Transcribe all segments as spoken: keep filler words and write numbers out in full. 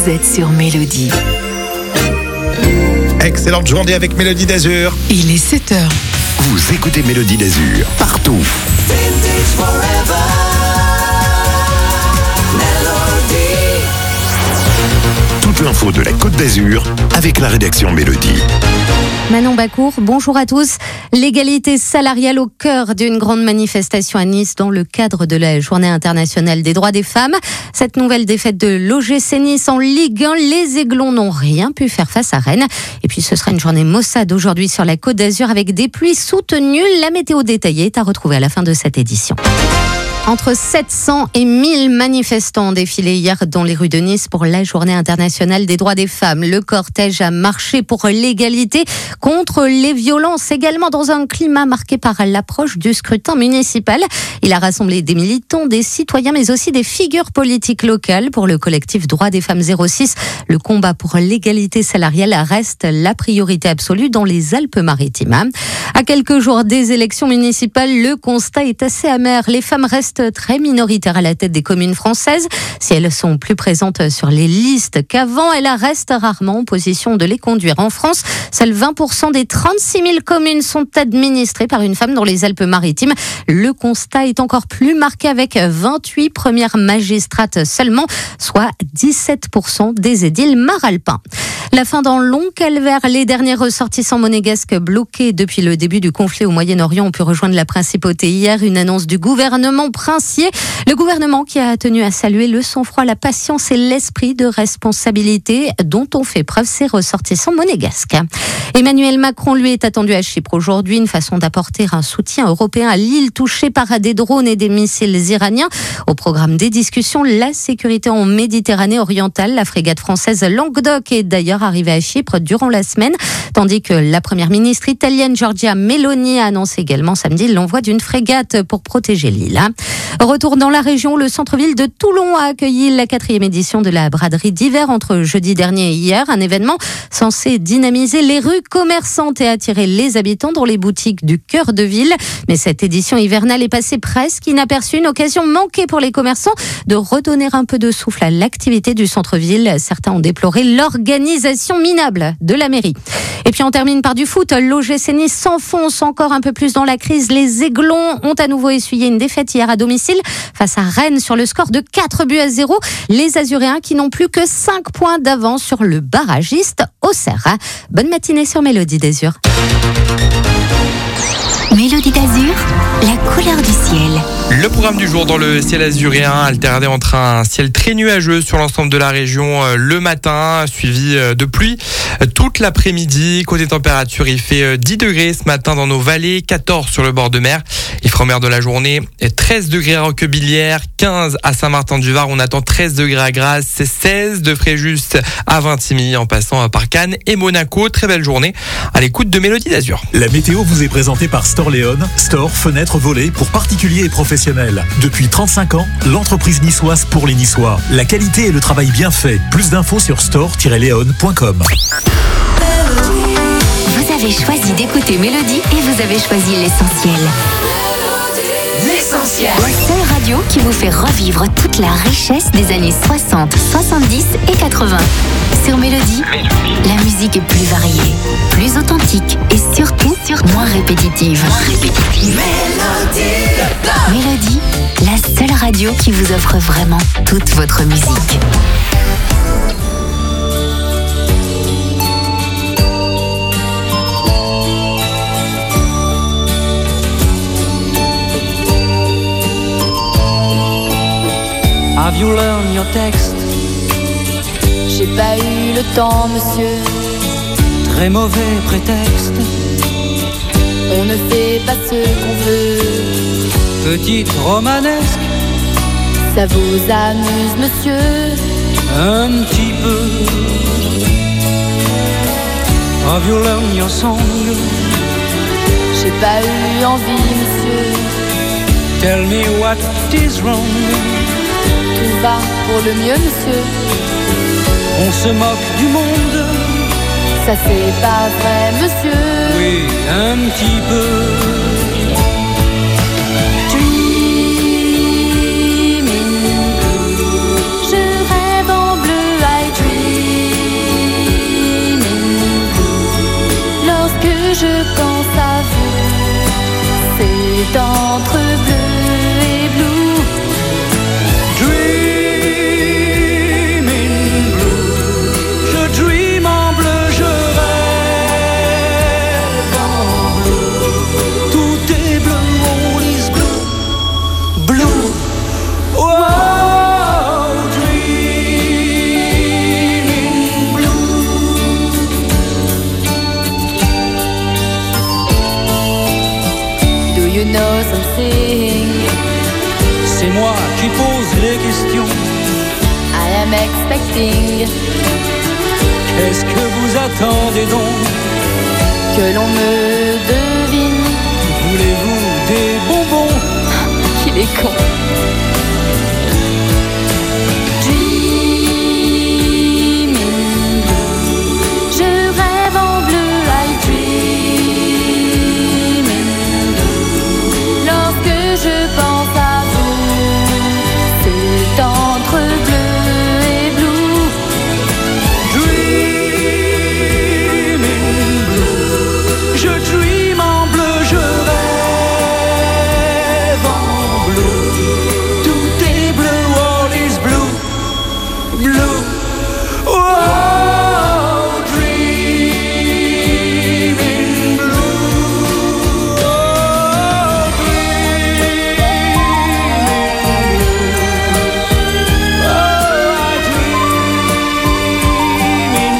êtes sur Mélodie. Excellente journée avec Mélodie d'Azur. Il est sept heures. Vous écoutez Mélodie d'Azur partout. Toute l'info de la Côte d'Azur avec la rédaction Mélodie. Manon Bacour, bonjour à tous. L'égalité salariale au cœur d'une grande manifestation à Nice dans le cadre de la Journée internationale des droits des femmes. Cette nouvelle défaite de l'O G C Nice en Ligue un, les Aiglons n'ont rien pu faire face à Rennes. Et puis ce sera une journée maussade aujourd'hui sur la Côte d'Azur avec des pluies soutenues. La météo détaillée est à retrouver à la fin de cette édition. Entre sept cents et mille manifestants ont défilé hier dans les rues de Nice pour la Journée internationale des droits des femmes. Le cortège a marché pour l'égalité, contre les violences, également dans un climat marqué par l'approche du scrutin municipal. Il a rassemblé des militants, des citoyens, mais aussi des figures politiques locales. Pour le collectif Droits des femmes zéro six, le combat pour l'égalité salariale reste la priorité absolue dans les Alpes-Maritimes. À quelques jours des élections municipales, le constat est assez amer. Les femmes restent très minoritaires à la tête des communes françaises. Si elles sont plus présentes sur les listes qu'avant, elles restent rarement en position de les conduire. En France, seuls vingt pour cent des trente-six mille communes sont administrées par une femme dans les Alpes-Maritimes. Le constat est encore plus marqué avec vingt-huit premières magistrates seulement, soit dix-sept pour cent des édiles maralpins. La fin d'un long calvaire, les derniers ressortissants monégasques bloqués depuis le début du conflit au Moyen-Orient ont pu rejoindre la principauté hier. Une annonce du gouvernement princier. Le gouvernement qui a tenu à saluer le sang-froid, la patience et l'esprit de responsabilité dont ont fait preuve ces ressortissants monégasques. Emmanuel Macron, lui, est attendu à Chypre aujourd'hui. Une façon d'apporter un soutien européen à l'île touchée par des drones et des missiles iraniens. Au programme des discussions, la sécurité en Méditerranée orientale. La frégate française Languedoc est d'ailleurs arrivée à Chypre durant la semaine, tandis que la première ministre italienne Giorgia Meloni a annoncé également samedi l'envoi d'une frégate pour protéger l'île. Retour dans la région, le centre-ville de Toulon a accueilli la quatrième édition de la braderie d'hiver entre jeudi dernier et hier, un événement censé dynamiser les rues commerçantes et attirer les habitants dans les boutiques du cœur de ville. Mais cette édition hivernale est passée presque inaperçue, une occasion manquée pour les commerçants de redonner un peu de souffle à l'activité du centre-ville. Certains ont déploré l'organisation minable de la mairie. Et puis on termine par du foot. L'O G C Nice s'enfonce encore un peu plus dans la crise. Les Aiglons ont à nouveau essuyé une défaite hier à domicile face à Rennes sur le score de quatre buts à zéro. Les Azuréens qui n'ont plus que cinq points d'avance sur le barragiste Auxerre. Bonne matinée sur Mélodie d'Azur. Mélodie d'Azur, la couleur du ciel. Le programme du jour dans le ciel azuréen, alterné entre un ciel très nuageux sur l'ensemble de la région le matin, suivi de pluie toute l'après-midi. Côté température, il fait dix degrés ce matin dans nos vallées, quatorze sur le bord de mer. Il fera mer de la journée, treize degrés à Roquebillière, quinze à Saint-Martin-du-Var. On attend treize degrés à Grasse, seize de Fréjus à Vintimille en passant par Cannes et Monaco. Très belle journée à l'écoute de Mélodie d'Azur. La météo vous est présentée par Storléon, store, fenêtres, volets pour particuliers et professionnels. Depuis trente-cinq ans, l'entreprise niçoise pour les Niçois. La qualité et le travail bien fait. Plus d'infos sur store tiret léon point com. Vous avez choisi d'écouter Mélodie et vous avez choisi l'essentiel. L'essentiel. La seule radio qui vous fait revivre toute la richesse des années soixante, soixante-dix et quatre-vingts. Sur Mélodie, la musique est plus variée, plus authentique et surtout, surtout moins répétitive. Moins répétitive. Mélodie. Mélodie, la seule radio qui vous offre vraiment toute votre musique. Have you learned your text? J'ai pas eu le temps, monsieur. Très mauvais prétexte. On ne fait pas ce qu'on veut. Petite romanesque. Ça vous amuse, monsieur? Un petit peu. Have you learned your song? J'ai pas eu envie, monsieur. Tell me what is wrong. Tout va pour le mieux, monsieur. On se moque du monde. Ça c'est pas vrai, monsieur. Oui, un petit peu. Dreaming blue. Je rêve en bleu, I dream. je pense à vous, c'est entre bleu et blue. Dream in blue, je dream en bleu, je rêve en bleu. Tout est bleu, all is blue, blue. Oh, dream in blue. Do you know something? C'est moi qui pose les questions. I am expecting Qu'est-ce que vous attendez donc? que l'on me devine. Voulez-vous des bonbons? Qu'il est con. Dream in blue, je rêve en bleu. I dream in blue. Lorsque je pense à vous, c'est entre bleu et blue. Dream in blue, je dream en bleu, je rêve en bleu. Tout est bleu, all is blue, blue. Oh, dream in blue. Oh, dream in blue. Oh, I dream in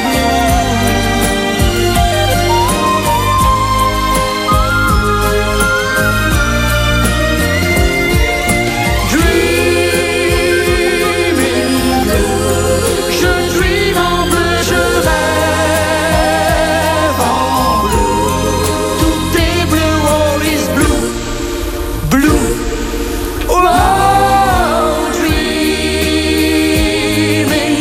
Dream in blue, je dream en bleu, je rêve en bleu. Tout est bleu, all is blue, blue. Oh, dream in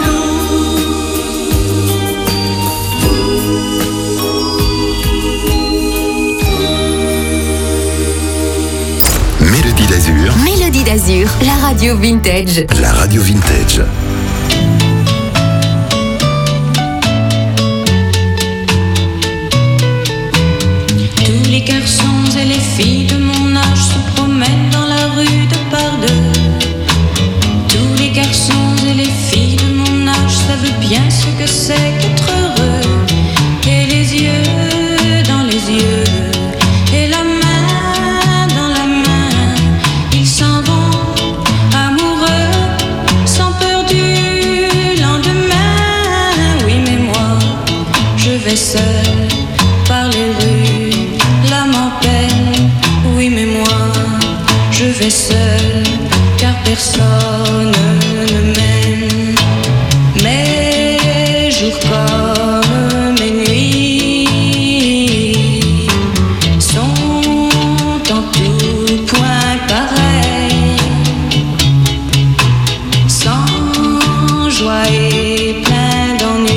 Mélodie d'Azur, Mélodie d'Azur, la radio vintage. la radio vintage. Tous les garçons et les filles de mon âge se promènent dans la rue de par deux. Tous les garçons et les filles de mon âge savent bien ce que c'est qu'être heureux. Et les yeux dans les yeux, et la main dans la main, ils s'en vont amoureux, sans peur du lendemain. Oui, mais moi, je vais seul par les rues, l'âme en peine. Oui, mais moi, je vais seul, car personne ne m'aime. Mes jours comme mes nuits sont en tout point pareils, sans joie et plein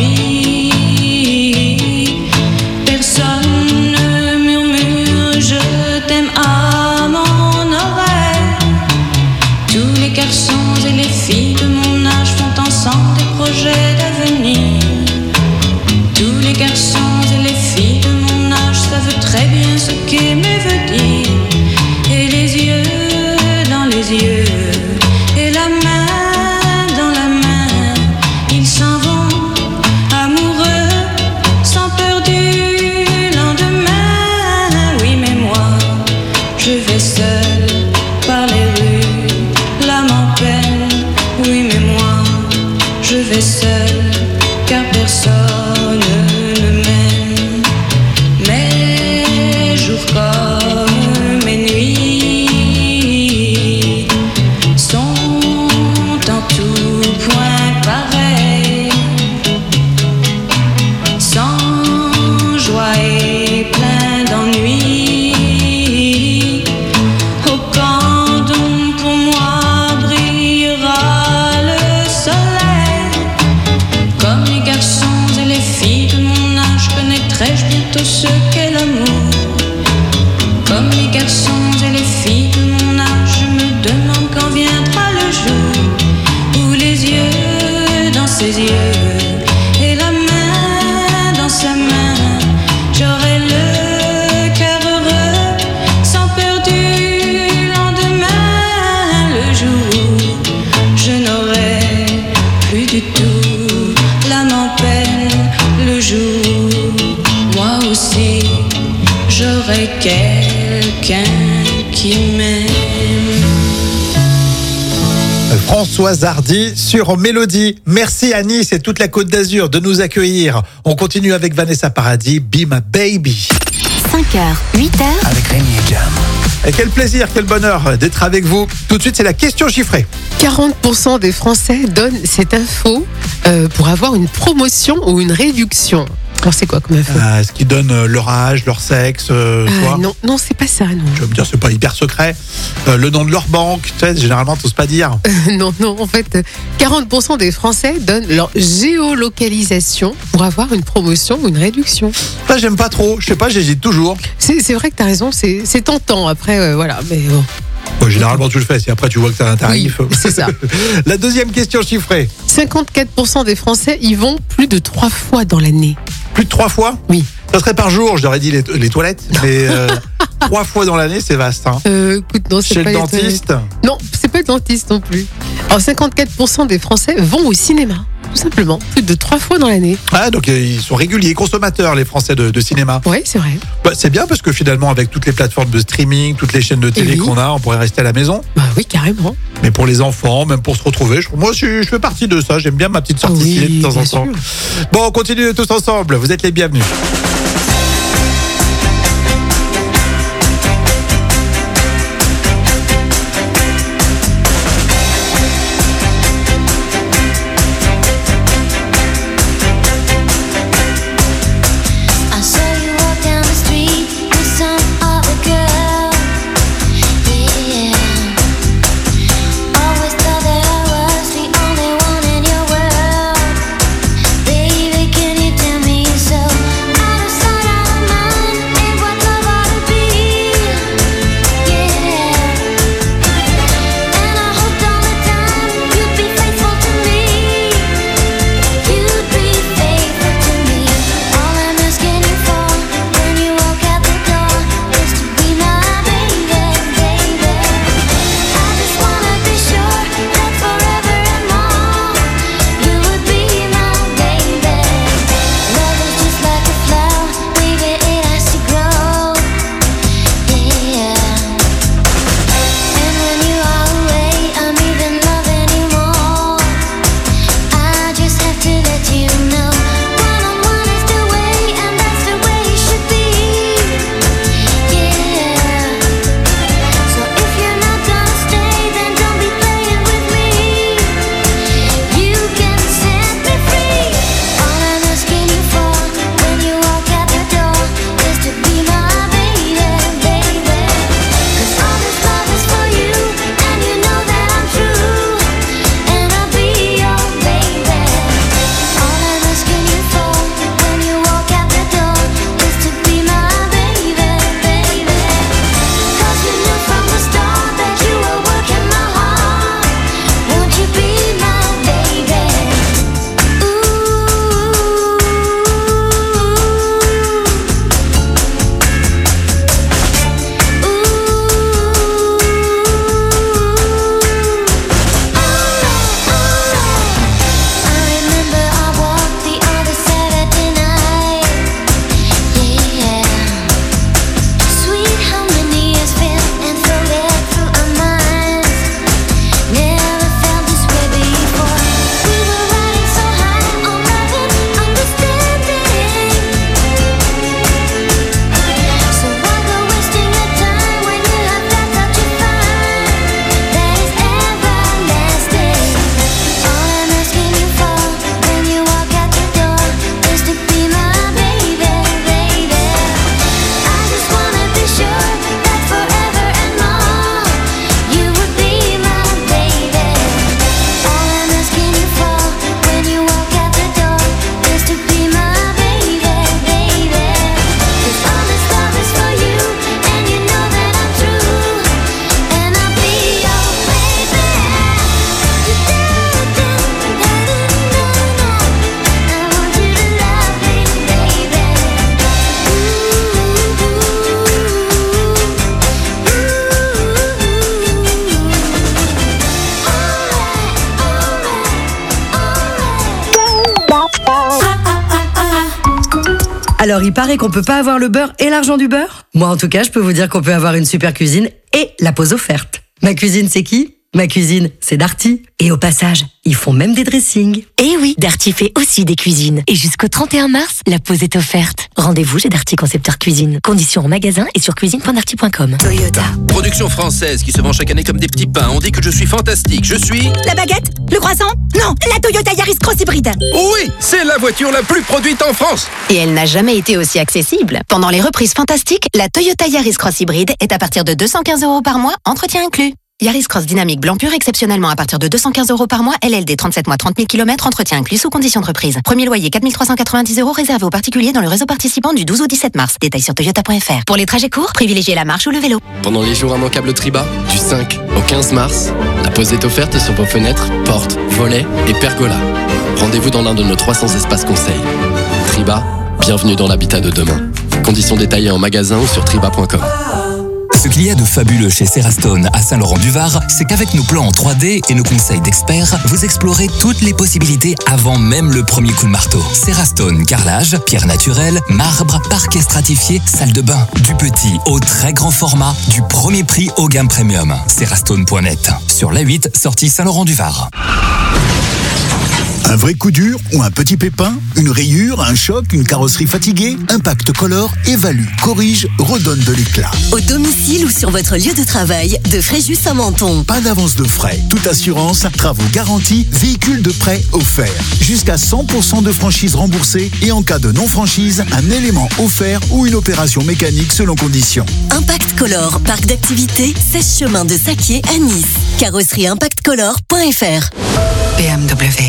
d'ennui. Personne ne murmure je t'aime à mon oreille. Tous les garçons et les filles de mon âge font ensemble des projets d'avenir. Tous les garçons et les filles de mon âge savent très bien ce qu'aimer veut dire. Et les yeux dans les yeux, et la main dans la main, ils s'en vont amoureux, sans peur du lendemain. Oui, mais moi, je vais seul par les rues, l'âme en peine. Oui, mais moi, je vais seul, car personne ne m'aime. Mes jours comme mes nuits sont en tout point pareils, sans joie et plein d'ennui. Oh, quand donc pour moi brillera le soleil, comme les garçons et les filles de mon âge, connaîtrai-je bientôt ce qu'est l'amour. Comme les garçons et les filles de mon âge, je me demande quand viendra le jour où les yeux dans ses yeux et la main dans sa main, j'aurai le quelqu'un qui m'aime. Françoise Hardy sur Mélodie. Merci à Nice et toute la Côte d'Azur de nous accueillir. On continue avec Vanessa Paradis, Be My Baby. cinq heures, huit heures. Avec Rémi et Jam. Et quel plaisir, quel bonheur d'être avec vous. Tout de suite, c'est la question chiffrée. quarante pour cent des Français donnent cette info euh, pour avoir une promotion ou une réduction. Alors c'est quoi comme info? Euh, Est-ce qu'ils donnent euh, leur âge, leur sexe, euh, Ah, quoi non, non, c'est pas ça, non. Je veux me dire, c'est pas hyper secret. Euh, le nom de leur banque, tu sais, généralement, t'oses pas dire. non, non, en fait, quarante pour cent des Français donnent leur géolocalisation pour avoir une promotion ou une réduction. Ça, j'aime pas trop. Je sais pas, j'hésite toujours. C'est, c'est vrai que t'as raison, c'est, c'est tentant. Après, euh, voilà, mais bon. Bon, généralement, tu le fais. Si après, tu vois que t'as un tarif. Oui, c'est ça. La deuxième question chiffrée. cinquante-quatre pour cent des Français y vont plus de trois fois dans l'année. Plus de trois fois? Oui. Ça serait par jour, j'aurais dit les, les toilettes. Mais euh, trois fois dans l'année, c'est vaste. Hein. Euh, écoute, non, c'est Chez pas le les dentiste? toilettes. Non, c'est pas le dentiste non plus. Alors, cinquante-quatre pour cent des Français vont au cinéma, tout simplement, plus de trois fois dans l'année. Ah, donc euh, ils sont réguliers, consommateurs, les Français de, de cinéma. Oui, c'est vrai. Bah, c'est bien parce que finalement, avec toutes les plateformes de streaming, toutes les chaînes de télé Et oui. qu'on a, on pourrait rester à la maison. Bah oui, carrément. Mais pour les enfants, même pour se retrouver, je, moi je, je fais partie de ça. J'aime bien ma petite sortie Ah oui, ciné de temps en bien temps. sûr. Bon, on continue tous ensemble. Vous êtes les bienvenus. I saw you walk down the street with some other girl. Yeah, always thought that I was the only one in your world. Baby, can you tell me so? Out of sight, out of mind, ain't what love ought to be. Yeah, and I hoped all the time you'd be faithful to me. You'd be faithful to me. All I'm asking you for when you walk out the door is to be my baby, baby. I just wanna be sure that forever and more you would be my baby. Love is just like a flower, baby, it has to grow. Yeah. And when you are away, I'm even loving you more. I just have to let you know, one on one is the way, and that's the way it should be. Yeah. So if you're not gonna stay, then don't be playing with me. You can set me free. All I'm asking you for when you walk out the door is to be my baby, baby. 'Cause all this love is for you, and you know that I'm true, and I'll be your baby. All I'm asking you for when you walk out the door is to be my baby, baby. 'Cause you knew from the start that you were working my heart. Won't you be my baby? I remember I walked the other Saturday night. Yeah, sweet how many years felt and floated through our minds. Never felt this way before. We were riding so high on love and understanding. So why go wasting your time when you have that touch of fire that is everlasting? All I'm asking you for when you walk out the door is to be my baby, baby. I just wanna be sure that forever and more you would be my baby. All I'm asking you for when you walk out the door is to be my baby, baby. 'Cause all this love is for you, and you know that I'm true, and I'll be your baby. I want you to love me, baby. Alors, il paraît qu'on peut pas avoir le beurre et l'argent du beurre? Moi, en tout cas, je peux vous dire qu'on peut avoir une super cuisine et la pause offerte. Ma cuisine, c'est qui ? Ma cuisine, c'est Darty. Et au passage, ils font même des dressings. Eh oui, Darty fait aussi des cuisines. Et jusqu'au trente et un mars, la pause est offerte. Rendez-vous chez Darty Concepteur Cuisine. Conditions en magasin et sur cuisine point darty point com. Toyota. Production française qui se vend chaque année comme des petits pains. On dit que je suis fantastique. Je suis... La baguette? Le croissant? Non, la Toyota Yaris Cross Hybride. Oui, c'est la voiture la plus produite en France. Et elle n'a jamais été aussi accessible. Pendant les reprises fantastiques, la Toyota Yaris Cross Hybride est à partir de deux cent quinze euros par mois, entretien inclus. Yaris Cross dynamique blanc pur exceptionnellement à partir de deux cent quinze euros par mois, L L D trente-sept mois trente mille kilomètres, entretien inclus sous condition de reprise. Premier loyer quatre mille trois cent quatre-vingt-dix euros réservé aux particuliers dans le réseau participant du douze au dix-sept mars. Détails sur toyota point f r. Pour les trajets courts, privilégiez la marche ou le vélo. Pendant les jours immanquables Triba, du cinq au quinze mars, la pause est offerte sur vos fenêtres, portes, volets et pergolas. Rendez-vous dans l'un de nos trois cents espaces conseils. Triba, bienvenue dans l'habitat de demain. Conditions détaillées en magasin ou sur triba point com. Ce qu'il y a de fabuleux chez Serastone à Saint-Laurent-du-Var, c'est qu'avec nos plans en trois D et nos conseils d'experts, vous explorez toutes les possibilités avant même le premier coup de marteau. Serastone, carrelage, pierre naturelle, marbre, parquet stratifié, salle de bain. Du petit au très grand format, du premier prix au gamme premium. Serastone point net. Sur l'A huit, sortie Saint-Laurent-du-Var. Un vrai coup dur ou un petit pépin, une rayure, un choc, une carrosserie fatiguée, Impact Color évalue, corrige, redonne de l'éclat. Au domicile ou sur votre lieu de travail, de Fréjus à Menton. Pas d'avance de frais, toute assurance, travaux garantis, véhicule de prêt offert. Jusqu'à cent pour cent de franchise remboursée et en cas de non-franchise, un élément offert ou une opération mécanique selon conditions. Impact Color, parc d'activités, seize chemin de Saquier à Nice. Carrosserie impact color point f r. B M W.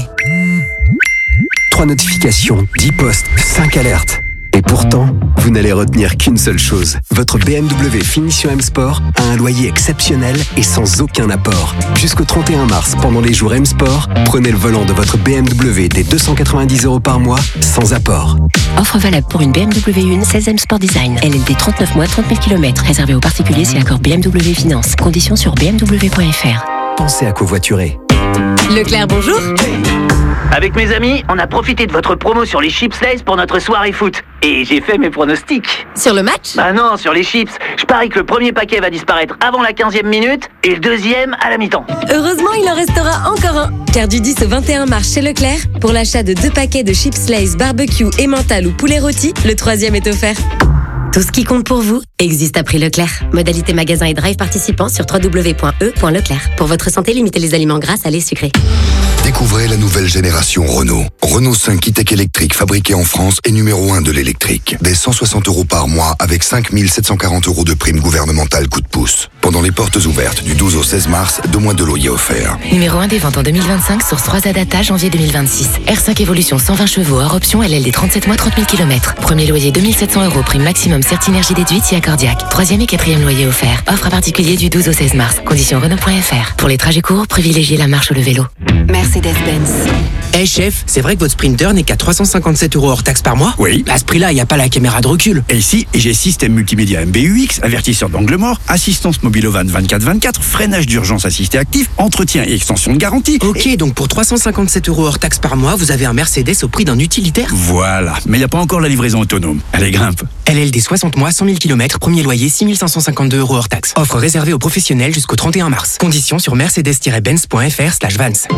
Trois notifications, dix posts, cinq alertes. Et pourtant, vous n'allez retenir qu'une seule chose. Votre B M W Finition M Sport a un loyer exceptionnel et sans aucun apport. Jusqu'au trente et un mars, pendant les jours M Sport, prenez le volant de votre B M W dès deux cent quatre-vingt-dix euros par mois, sans apport. Offre valable pour une B M W un seize M Sport Design. L L D trente-neuf mois, trente mille kilomètres. Réservé aux particuliers si accord B M W Finance. Conditions sur b m w point f r. Pensez à covoiturer. Leclerc, bonjour. Avec mes amis, on a profité de votre promo sur les chips Lay's pour notre soirée foot. Et j'ai fait mes pronostics. Sur le match? Bah non, sur les chips. Je parie que le premier paquet va disparaître avant la quinzième minute et le deuxième à la mi-temps. Heureusement, il en restera encore un. Car du dix au vingt et un mars chez Leclerc, pour l'achat de deux paquets de chips Lay's barbecue, emmental ou poulet rôti, le troisième est offert. Tout ce qui compte pour vous existe à prix Leclerc. Modalité magasin et drive participants sur w w w point e point leclerc. Pour votre santé, limitez les aliments gras, salés, sucrés. Découvrez la nouvelle génération Renault. Renault cinq e-tech électrique fabriqué en France et numéro un de l'électrique. Dès cent soixante euros par mois avec cinq mille sept cent quarante euros de prime gouvernementale coup de pouce. Pendant les portes ouvertes du douze au seize mars, deux mois de loyer offert. Numéro un des ventes en deux mille vingt-cinq, source trois A Data, janvier deux mille vingt-six. R cinq Evolution cent vingt chevaux, hors option, L L D trente-sept mois, trente mille kilomètres. Premier loyer deux mille sept cents euros, prime maximum Certinergie déduite si accordiaque. Troisième et quatrième loyer offert. Offre à particulier du douze au seize mars. Conditions Renault point f r. Pour les trajets courts, privilégiez la marche ou le vélo. Mercedes-Benz. Eh hey chef, c'est vrai que votre Sprinter n'est qu'à trois cent cinquante-sept euros hors taxe par mois? Oui. À ce prix-là, il n'y a pas la caméra de recul. Et si, j'ai système multimédia M B U X, avertisseur d'angle mort, assistance mobile au van vingt-quatre vingt-quatre, freinage d'urgence assisté actif, entretien et extension de garantie. Ok, et... donc pour trois cent cinquante-sept euros hors taxe par mois, vous avez un Mercedes au prix d'un utilitaire? Voilà, mais il n'y a pas encore la livraison autonome. Allez, grimpe. L L D soixante mois, cent mille kilomètres, premier loyer six mille cinq cent cinquante-deux euros hors taxe. Offre réservée aux professionnels jusqu'au trente et un mars. Conditions sur mercedes-benz point f r slash vans.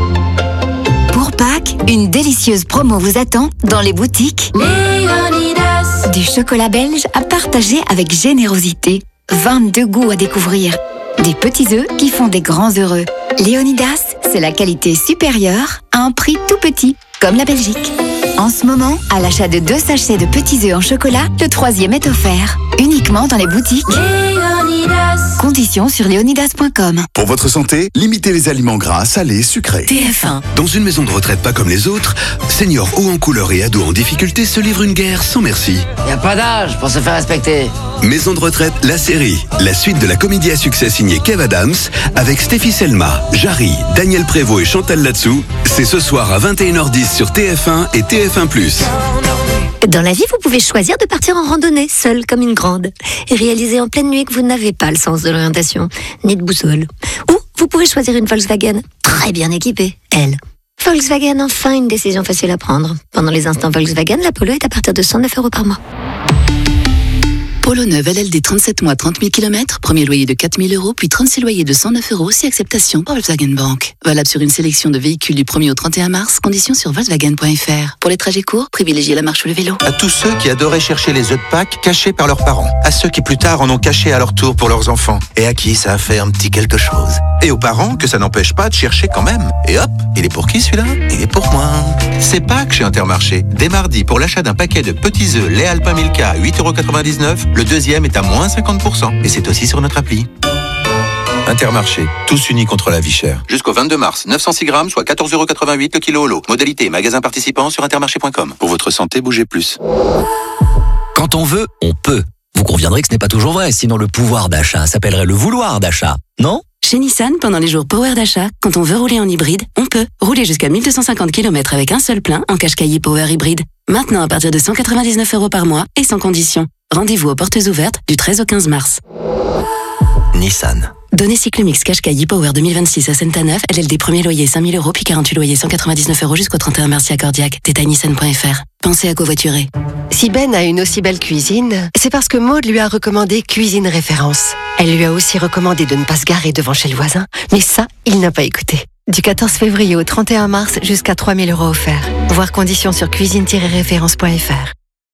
Pour Pâques, une délicieuse promo vous attend dans les boutiques Léonidas. Du chocolat belge à partager avec générosité. vingt-deux goûts à découvrir. Des petits œufs qui font des grands heureux. Léonidas, c'est la qualité supérieure à un prix tout petit, comme la Belgique. En ce moment, à l'achat de deux sachets de petits œufs en chocolat, le troisième est offert. Uniquement dans les boutiques Léonidas. Conditions sur léonidas point com. Pour votre santé, limitez les aliments gras, salés, sucrés. T F un. Dans une maison de retraite pas comme les autres, seniors hauts en couleur et ados en difficulté se livrent une guerre sans merci. Y a pas d'âge pour se faire respecter. Maison de retraite, la série. La suite de la comédie à succès signée Kev Adams avec Stéphie Selma, Jarry, Daniel Prévost et Chantal Latsou. C'est ce soir à vingt et une heures dix sur T F un et T F un plus. Dans la vie, vous pouvez choisir de partir en randonnée, seule comme une grande, et réaliser en pleine nuit que vous n'avez pas le sens de l'orientation, ni de boussole. Ou vous pouvez choisir une Volkswagen, très bien équipée, elle. Volkswagen, enfin une décision facile à prendre. Pendant les instants Volkswagen, la Polo est à partir de cent neuf euros par mois. Polo neuf L L D trente-sept mois, trente mille kilomètres, premier loyer de quatre mille euros, puis trente-six loyers de cent neuf euros, si acceptation par Volkswagen Bank. Valable sur une sélection de véhicules du premier au trente et un mars, conditions sur volkswagen point f r. Pour les trajets courts, privilégiez la marche ou le vélo. À tous ceux qui adoraient chercher les œufs de Pâques cachés par leurs parents. À ceux qui plus tard en ont caché à leur tour pour leurs enfants. Et à qui ça a fait un petit quelque chose. Et aux parents que ça n'empêche pas de chercher quand même. Et hop, il est pour qui celui-là? Il est pour moi. C'est Pâques chez Intermarché. Dès mardi, pour l'achat d'un paquet de petits œufs lait Alpin Milka à huit euros quatre-vingt-dix-neuf, le deuxième est à moins cinquante pour cent. Et c'est aussi sur notre appli. Intermarché, tous unis contre la vie chère. Jusqu'au vingt-deux mars, neuf cent six grammes, soit quatorze euros quatre-vingt-huit le kilo au lot. Modalité, magasin participant sur intermarché point com. Pour votre santé, bougez plus. Quand on veut, on peut. Vous conviendrez que ce n'est pas toujours vrai, sinon le pouvoir d'achat s'appellerait le vouloir d'achat, non? Chez Nissan, pendant les jours Power d'achat, quand on veut rouler en hybride, on peut. Rouler jusqu'à mille deux cent cinquante kilomètres avec un seul plein en Qashqai Power hybride. Maintenant à partir de cent quatre-vingt-dix-neuf euros par mois et sans condition. Rendez-vous aux portes ouvertes du treize au quinze mars. Nissan. Données Cyclomix Qashqai Power deux mille vingt-six à Saint-Anneuf, L L D premier loyer cinq mille euros, puis quarante-huit loyers cent quatre-vingt-dix-neuf euros jusqu'au trente et un mars si accordiaque. Détail nissan point f r. Pensez à covoiturer. Si Ben a une aussi belle cuisine, c'est parce que Maude lui a recommandé Cuisine Référence. Elle lui a aussi recommandé de ne pas se garer devant chez le voisin, mais ça, il n'a pas écouté. Du quatorze février au trente et un mars, jusqu'à trois mille euros offerts. Voir conditions sur cuisine tiret référence point f r.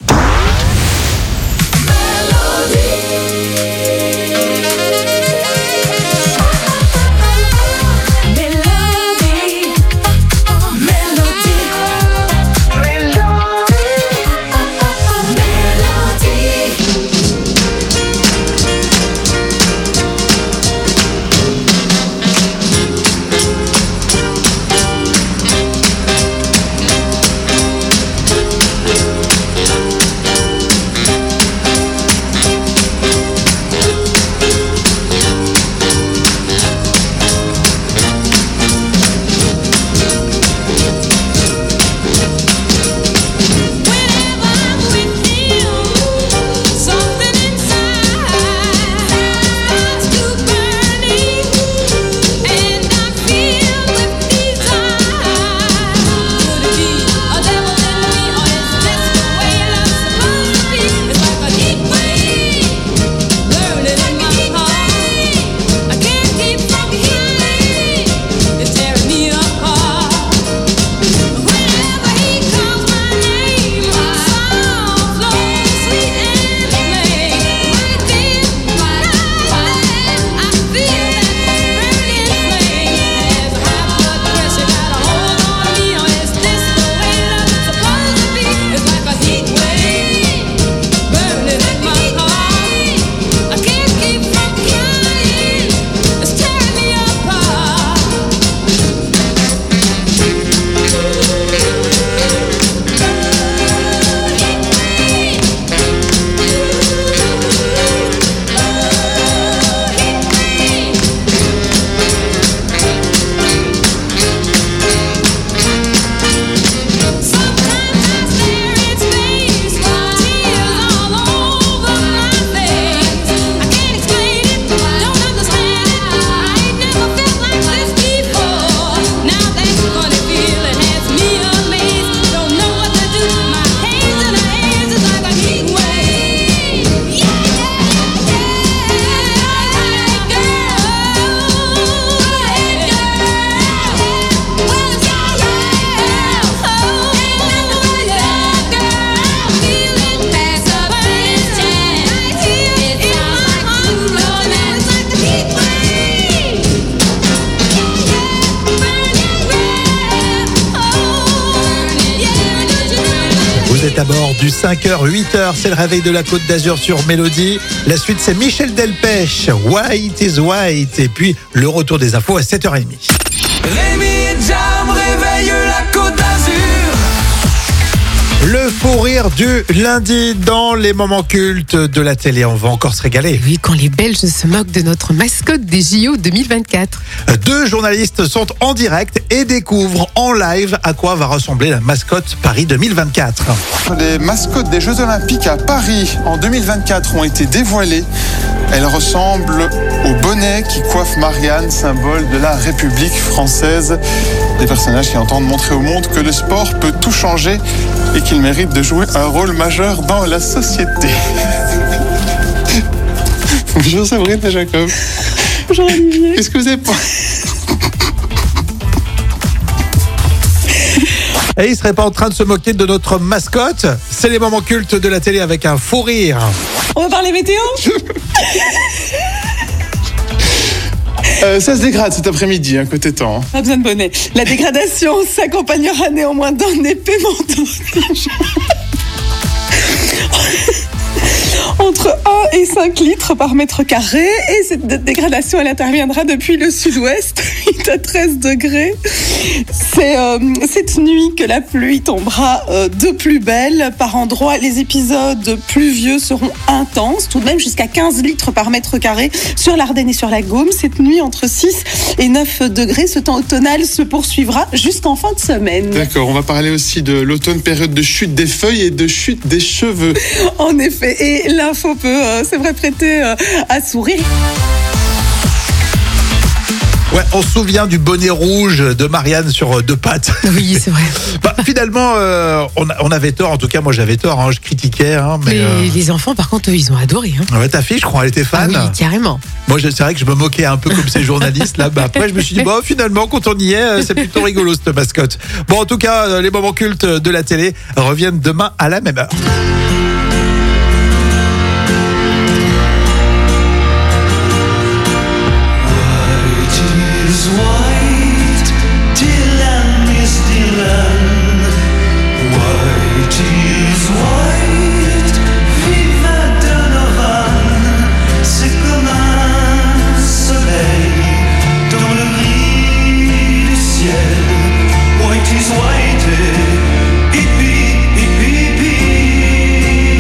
À bord du cinq heures huit heures, c'est le réveil de la Côte d'Azur sur Mélodie. La suite, c'est Michel Delpech, White is White. Et puis, le retour des infos à sept heures trente. Rémi et Jam réveille la Côte d'Azur. Le fou rire du lundi dans les moments cultes de la télé. On va encore se régaler. Oui, quand les Belges se moquent de notre mascotte des J O deux mille vingt-quatre. Deux journalistes sont en direct et découvrent en live à quoi va ressembler la mascotte Paris deux mille vingt-quatre. Les mascottes des Jeux Olympiques à Paris en deux mille vingt-quatre ont été dévoilées. Elles ressemblent au bonnet qui coiffe Marianne, symbole de la République française. Des personnages qui entendent montrer au monde que le sport peut tout changer et qu'il mérite de jouer un rôle majeur dans la société. Bonjour Sabrina Jacob. Bonjour Olivier. Qu'est-ce que vous avez pensé? Et il serait pas en train de se moquer de notre mascotte? C'est les moments cultes de la télé avec un fou rire. On va parler météo. Euh, ça se dégrade cet après-midi, hein, côté temps. Pas besoin de bonnet. La dégradation s'accompagnera néanmoins d'un épais manteau de neige. Entre un et cinq litres par mètre carré. Et cette dégradation, elle interviendra depuis le sud-ouest, huit à treize degrés. C'est euh, cette nuit que la pluie tombera euh, de plus belle. Par endroits, les épisodes pluvieux seront intenses, tout de même jusqu'à quinze litres par mètre carré sur l'Ardenne et sur la Gaume. Cette nuit, entre six et neuf degrés, ce temps automnal se poursuivra jusqu'en fin de semaine. D'accord, on va parler aussi de l'automne, période de chute des feuilles et de chute des cheveux. En effet, et l'info peut, euh, c'est vrai, prêter euh, à sourire. Ouais, on se souvient du bonnet rouge de Marianne sur deux pattes. Oui, c'est vrai. Bah, finalement, euh, on, on avait tort. En tout cas, moi, j'avais tort. Hein, je critiquais. Hein, mais les, euh... les enfants, par contre, eux, ils ont adoré. Hein. Ouais, ta fille, je crois, elle était fan. Ah oui, carrément. Moi, je- c'est vrai que je me moquais un peu comme ces journalistes là. Bah, après, je me suis dit, bon, finalement, quand on y est, euh, c'est plutôt rigolo cette mascotte. Bon, en tout cas, euh, les moments cultes de la télé reviennent demain à la même heure. C'est comme un soleil dans le gris du ciel. White is white, hippie, hippie, hippie.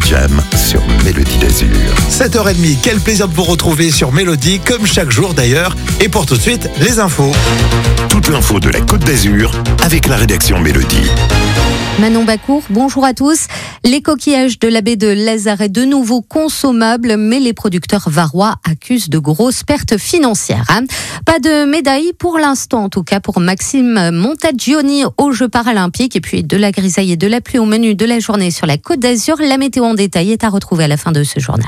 Jam sur Mélodie d'Azur. sept heures trente, quel plaisir de vous retrouver sur Mélodie, comme chaque jour d'ailleurs. Et pour tout de suite, les infos. Toute l'info de la Côte d'Azur avec la rédaction Mélodie. Manon Bacour, bonjour à tous. Les coquillages de la baie de Lazaret de nouveau consommables, mais les producteurs varois accusent de grosses pertes financières. Hein. Pas de médaille pour l'instant, en tout cas pour Maxime Montagioni aux Jeux paralympiques. Et puis de la grisaille et de la pluie au menu de la journée sur la Côte d'Azur. La météo en détail est à retrouver à la fin de ce journal.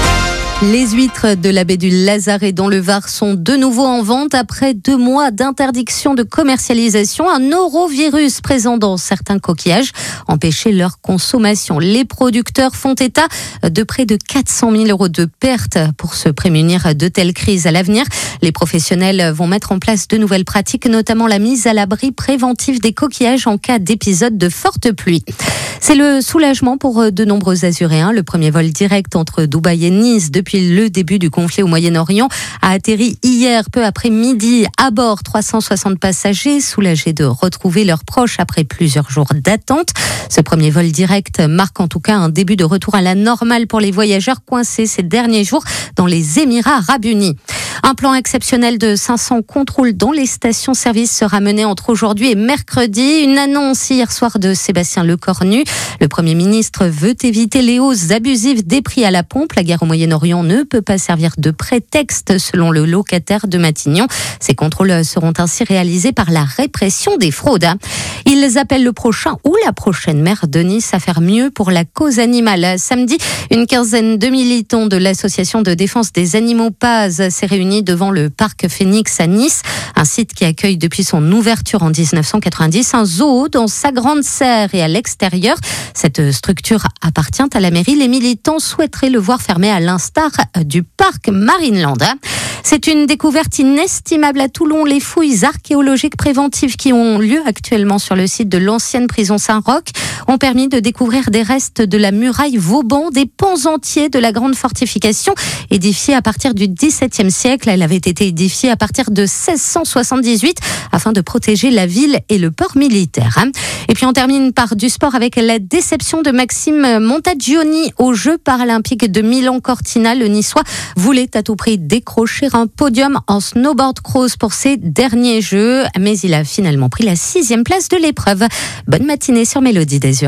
Les huîtres de la baie du Lazaret dans le Var sont de nouveau en vente après deux mois d'interdiction de commercialisation. Un norovirus présent dans certains coquillages empêchait leur consommation. Les producteurs font état de près de quatre cent mille euros de pertes pour se prémunir de telles crises à l'avenir. Les professionnels vont mettre en place de nouvelles pratiques, notamment la mise à l'abri préventive des coquillages en cas d'épisode de forte pluie. C'est le soulagement pour de nombreux Azuréens. Le premier vol direct entre Dubaï et Nice depuis le début du conflit au Moyen-Orient a atterri hier peu après midi. À bord, trois cent soixante passagers soulagés de retrouver leurs proches après plusieurs jours d'attente. Ce premier vol direct marque en tout cas un début de retour à la normale pour les voyageurs coincés ces derniers jours dans les Émirats arabes unis. Un plan exceptionnel de cinq cents contrôles dans les stations-service sera mené entre aujourd'hui et mercredi. Une annonce hier soir de Sébastien Lecornu. Le Premier ministre veut éviter les hausses abusives des prix à la pompe. La guerre au Moyen-Orient ne peut pas servir de prétexte selon le locataire de Matignon. Ces contrôles seront ainsi réalisés par la répression des fraudes. Ils appellent le prochain ou la prochaine maire de Nice à faire mieux pour la cause animale. Samedi, une quinzaine de militants de l'association de défense des animaux Paz s'est réunie devant le parc Phoenix à Nice, un site qui accueille depuis son ouverture en dix-neuf cent quatre-vingt-dix un zoo dans sa grande serre et à l'extérieur. Cette structure appartient à la mairie. Les militants souhaiteraient le voir fermé à l'instar du parc Marineland. C'est une découverte inestimable à Toulon. Les fouilles archéologiques préventives qui ont lieu actuellement sur le site de l'ancienne prison Saint-Roch ont permis de découvrir des restes de la muraille Vauban, des pans entiers de la grande fortification édifiée à partir du dix-septième siècle. Elle avait été édifiée à partir de seize cent soixante-dix-huit afin de protéger la ville et le port militaire. Et puis on termine par du sport avec la déception de Maxime Montagioni aux Jeux paralympiques de Milan-Cortina. Le Niçois voulait à tout prix décrocher un podium en snowboard cross pour ses derniers Jeux, mais il a finalement pris la sixième place de l'épreuve. Bonne matinée sur Mélodie d'Azur.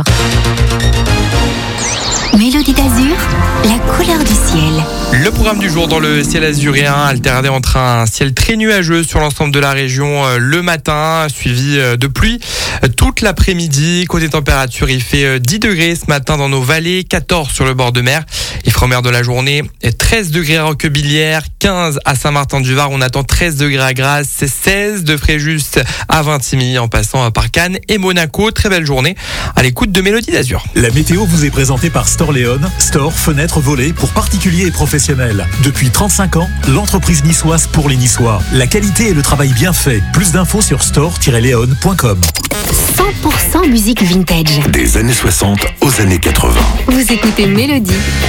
Mélodie d'Azur, la couleur du ciel. Le programme du jour dans le ciel azuréen, alterné entre un ciel très nuageux sur l'ensemble de la région le matin, suivi de pluie toute l'après-midi. Côté température, il fait dix degrés ce matin dans nos vallées, quatorze sur le bord de mer. Il fera au mer de la journée, treize degrés à Roquebillière, quinze à Saint-Martin-du-Var. On attend treize degrés à Grasse, seize de Fréjus à Vintimille en passant par Cannes et Monaco. Très belle journée à l'écoute de Mélodie d'Azur. La météo vous est présentée par Storléon, store, fenêtres, volets pour particuliers et professionnels. Depuis trente-cinq ans, l'entreprise niçoise pour les Niçois. La qualité et le travail bien fait. Plus d'infos sur store tiret léon point com. cent pour cent musique vintage. Des années soixante aux années quatre-vingts. Vous écoutez Mélodie.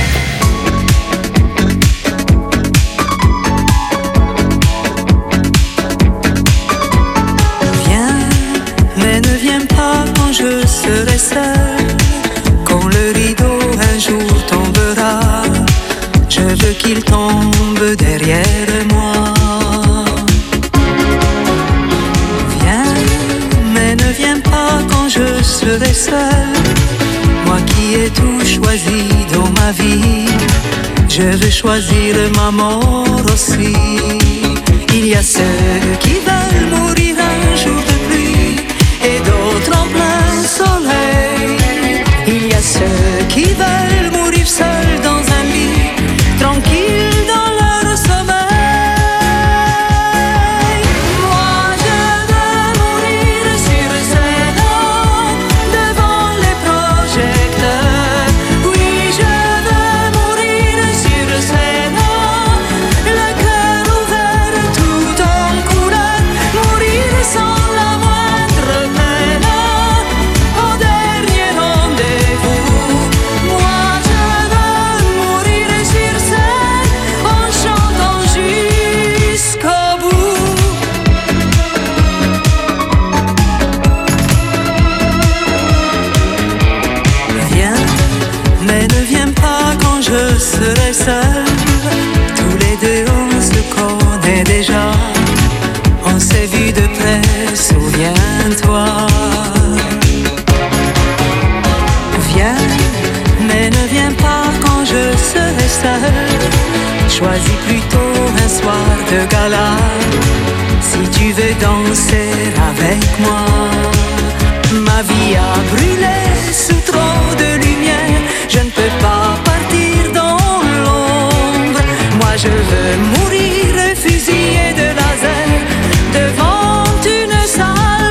Viens, mais ne viens pas quand je serai seule. Quand le rideau un jour tombera, je veux qu'il tombe derrière moi. Viens, mais ne viens pas quand je serai seule. Moi qui ai tout choisi dans ma vie, je veux choisir ma mort aussi. Il y a ceux qui veulent mourir un jour de pluie et d'autres en plein soleil. Il y a ceux qui veulent mourir seuls dans un lit, tranquilles dans leur sommeil. Moi je veux mourir sur scène, devant les projecteurs. Oui, je veux mourir sur scène, le cœur ouvert tout en couleur. Mourir serai seul. Tous les deux on se connaît déjà. On s'est vu de près, souviens-toi. Viens, mais ne viens pas quand je serai seul. Choisis plutôt un soir de gala. Si tu veux danser avec moi. Ma vie a brûlé sous trop de lumière. Je ne peux pas partir dans l'ombre. Moi je veux mourir fusillé de laser devant une salle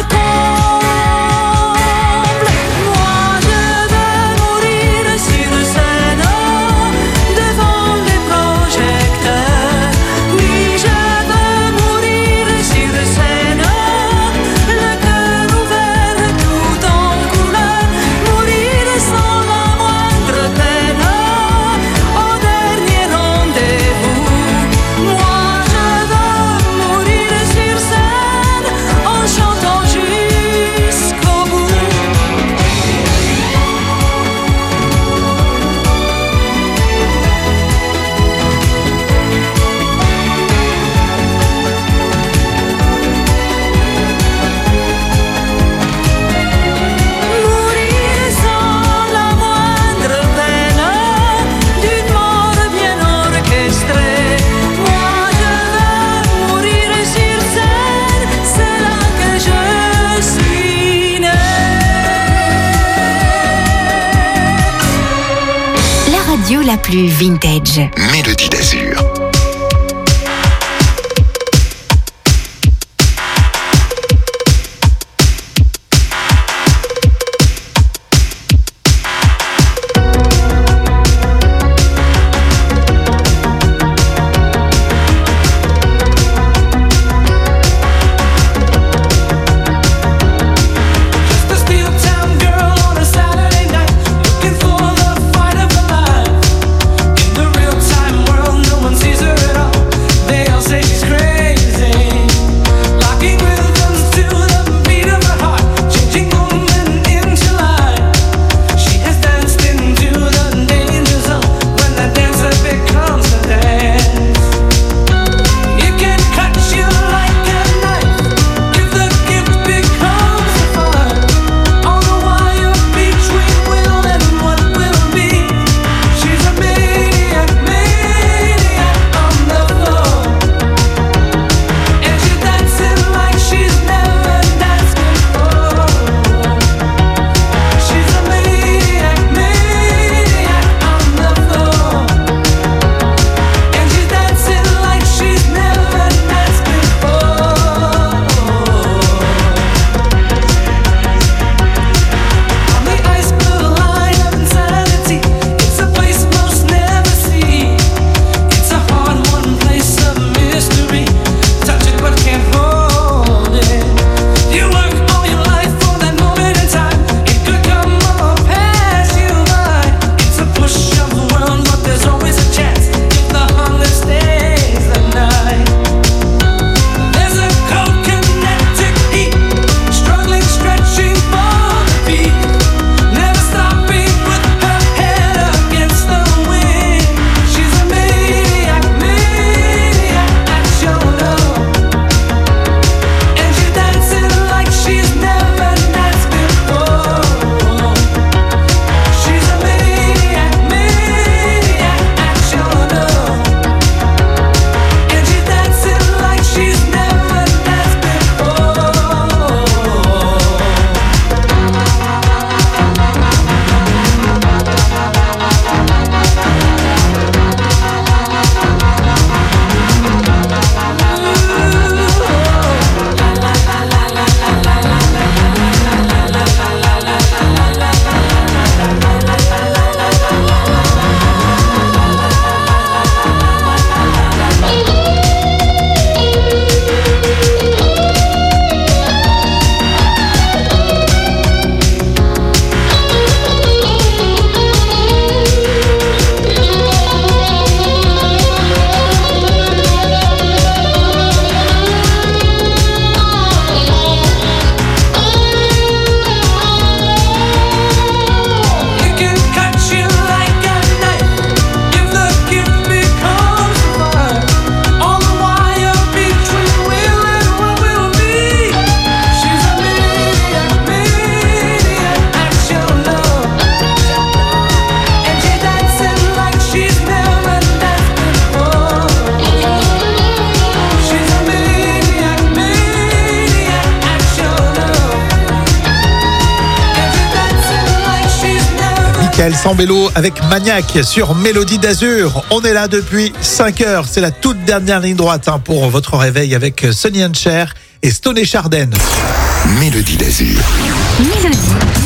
comble. Moi je veux mourir sur scène devant les projecteurs. Oui, je veux mourir sur scène, le cœur ouvert tout en couleur. Mourir sans la moindre peine au dernier rendez-vous. Moi je veux mourir sur scène en chantant jusqu'au bout. Mourir sans la moindre peine d'une mort bien orchestrée. Moi je veux mourir sur scène, c'est là que je suis née. La radio la plus vintage. Mélodie d'Azur. Just a steel town girl on a Saturday night, looking for the fight of her life. In the real time world, no one sees Michael Sambello avec Maniac sur Mélodie d'Azur. On est là depuis cinq heures. C'est la toute dernière ligne droite hein, pour votre réveil avec Sonny and Cher et Stone et Chardin. Mélodie d'Azur. Mélodie.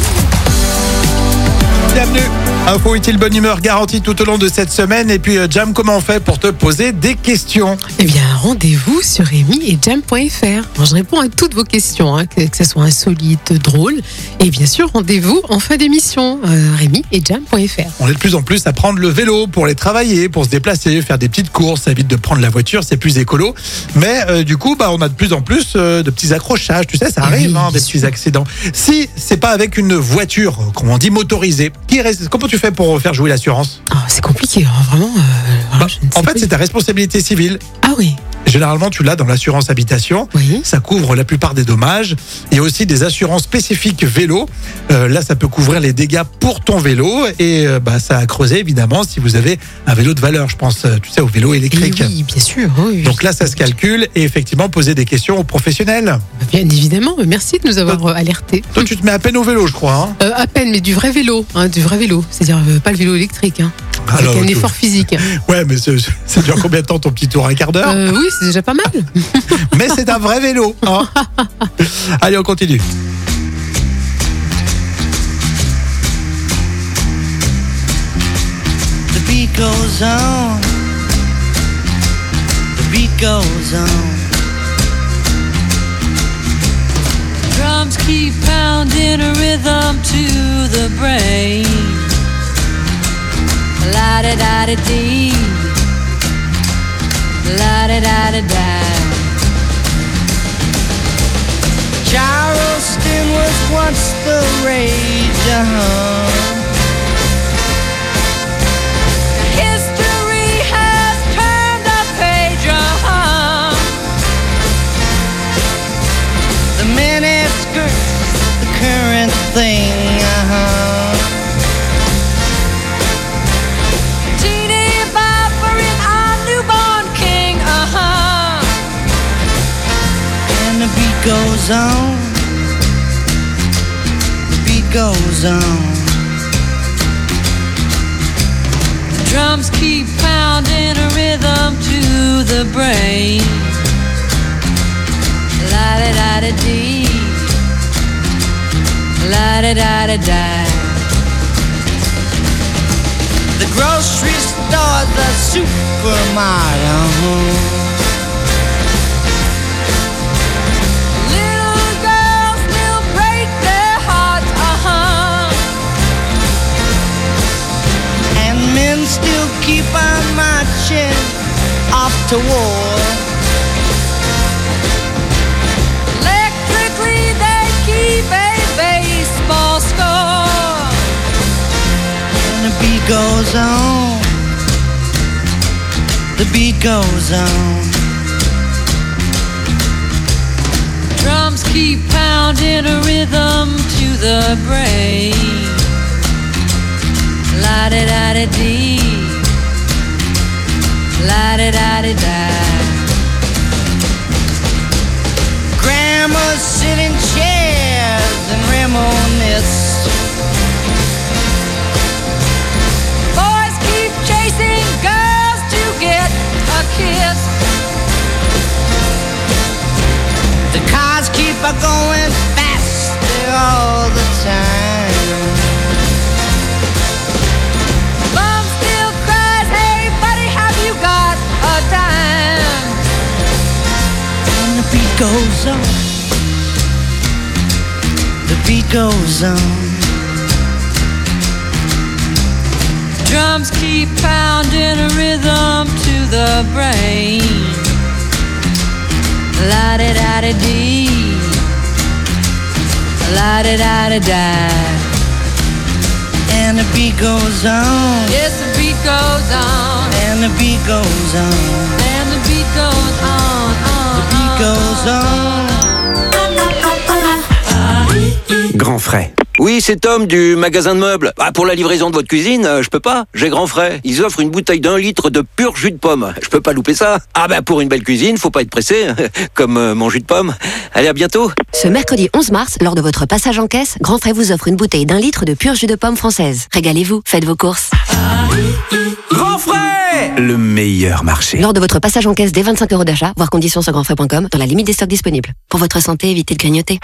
Bienvenue. Info utile, bonne humeur garantie tout au long de cette semaine. Et puis Jam, comment on fait pour te poser des questions? Eh bien, rendez-vous sur rémi et jam point f r. Bon, je réponds à toutes vos questions, hein, que, que ce soit insolite, drôle. Et bien sûr, rendez-vous en fin d'émission, euh, rémi et jam point f r. On est de plus en plus à prendre le vélo pour aller travailler, pour se déplacer, faire des petites courses. Ça évite de prendre la voiture, c'est plus écolo. Mais euh, du coup, bah, on a de plus en plus euh, de petits accrochages. Tu sais, ça arrive, oui, hein, des petits accidents. Si c'est pas avec une voiture, comme on dit, motorisée, qui reste, comment tu fais pour faire jouer l'assurance? Oh, c'est compliqué, hein, vraiment. Euh, bah, en fait, c'est ta responsabilité civile. Ah oui. Généralement, tu l'as dans l'assurance habitation. Oui. Ça couvre la plupart des dommages. Il y a aussi des assurances spécifiques vélo. Euh, là, ça peut couvrir les dégâts pour ton vélo. Et euh, bah, ça a creusé, évidemment, si vous avez un vélo de valeur. Je pense, tu sais, au vélo électrique. Et oui, bien sûr. Oui, donc là, ça se calcule. Et effectivement, poser des questions aux professionnels. Bien évidemment. Merci de nous avoir toi, alertés. Toi, tu te mets à peine au vélo, je crois. Hein euh, à peine, mais du vrai vélo. Hein, du vrai vélo. C'est-à-dire euh, pas le vélo électrique. Hein. Avec Alors, un effort physique. Ouais, mais ça, ça dure combien de temps ton petit tour? Un quart d'heure? euh, Oui, c'est déjà pas mal. Mais c'est un vrai vélo. Hein. Allez, on continue. The beat goes on. The beat goes on. Drums keep pounding a rhythm to the brain. La-da-da-da-dee. La-da-da-da-da. Charleston was once the rage, uh-huh. History has turned the page, uh-huh. The miniskirt's the current thing, uh-huh. Goes on, the beat goes on. The drums keep pounding a rhythm to the brain. La-da-da-da-dee, la-da-da-da-da. The grocery store's a supermarket, uh-huh. Still keep on marching off to war. Electrically they keep a baseball score. And the beat goes on. The beat goes on. Drums keep pounding a rhythm to the brain. La-da-da-da-dee, la-da-da-da-da. Grandmas sit in chairs and reminisce. Boys keep chasing girls to get a kiss. The cars keep a going faster all the time. The beat goes on. The beat goes on. Drums keep pounding a rhythm to the brain. La-da-da-da-dee, la-da-da-da-da. And the beat goes on. Yes, the beat goes on. And the beat goes on. And the beat goes on. on the beat goes on. Grand frais. Oui, c'est Tom du magasin de meubles. Ah, pour la livraison de votre cuisine, euh, je peux pas. J'ai grand frais. Ils offrent une bouteille d'un litre de pur jus de pomme. Je peux pas louper ça. Ah bah pour une belle cuisine, faut pas être pressé. Comme euh, mon jus de pomme. Allez, à bientôt. Ce mercredi onze mars, lors de votre passage en caisse, Grand Frais vous offre une bouteille d'un litre de pur jus de pomme française. Régalez-vous, faites vos courses. Grand Frais, le meilleur marché. Lors de votre passage en caisse dès vingt-cinq euros d'achat, voir conditions sur grandfrais point com, dans la limite des stocks disponibles. Pour votre santé, évitez de grignoter.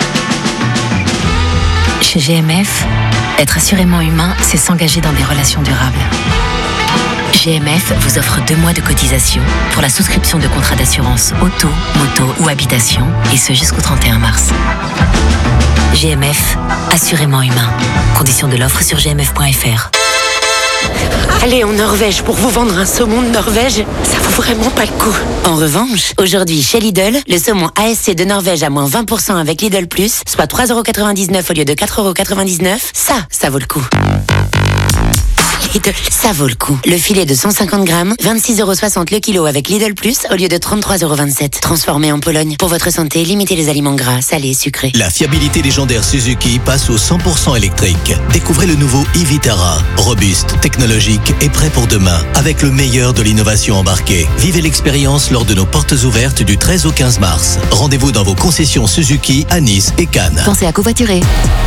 Chez G M F, être assurément humain, c'est s'engager dans des relations durables. G M F vous offre deux mois de cotisation pour la souscription de contrats d'assurance auto, moto ou habitation, et ce jusqu'au trente et un mars. G M F, assurément humain. Conditions de l'offre sur g m f point f r. Allez en Norvège pour vous vendre un saumon de Norvège, ça vaut vraiment pas le coup. En revanche, aujourd'hui chez Lidl, le saumon A S C de Norvège à moins vingt pour cent avec Lidl Plus, soit trois euros quatre-vingt-dix-neuf au lieu de quatre euros quatre-vingt-dix-neuf, ça, ça vaut le coup. Lidl, ça vaut le coup. Le filet de cent cinquante grammes, vingt-six euros soixante le kilo avec Lidl Plus au lieu de trente-trois euros vingt-sept. Transformé en Pologne. Pour votre santé, limitez les aliments gras, salés et sucrés. La fiabilité légendaire Suzuki passe au cent pour cent électrique. Découvrez le nouveau e-Vitara. Robuste, technologique et prêt pour demain. Avec le meilleur de l'innovation embarquée. Vivez l'expérience lors de nos portes ouvertes du treize au quinze mars. Rendez-vous dans vos concessions Suzuki à Nice et Cannes. Pensez à covoiturer.